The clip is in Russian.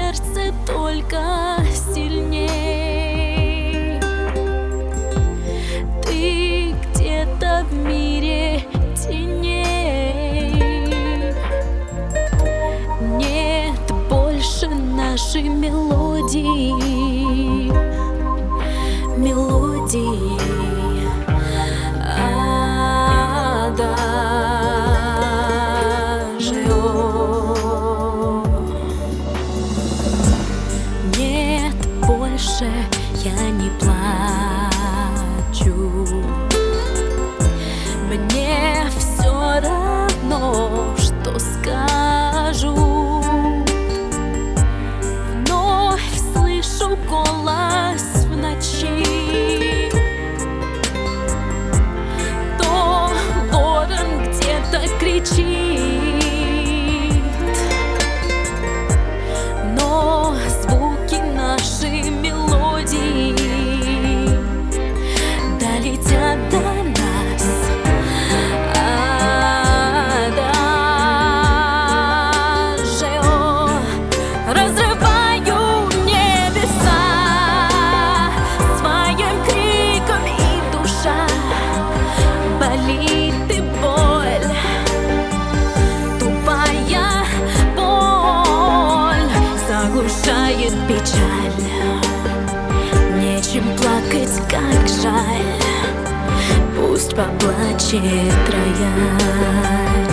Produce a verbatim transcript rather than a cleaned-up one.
сердце только сильней. Ты где-то в мире теней. Нет больше нашей мелодии, мелодии. Нет, больше я не плачу. Мне все равно, что скажу. Вновь слышу голос в ночи. То ворон где-то кричит, но звуки нашей мелодии долетят до нас. А даже о, разрываю небеса своим криком, и душа болит, и боль, тупая боль заглушает печаль. Нечем плакать, как жаль, пусть поплачет рояль.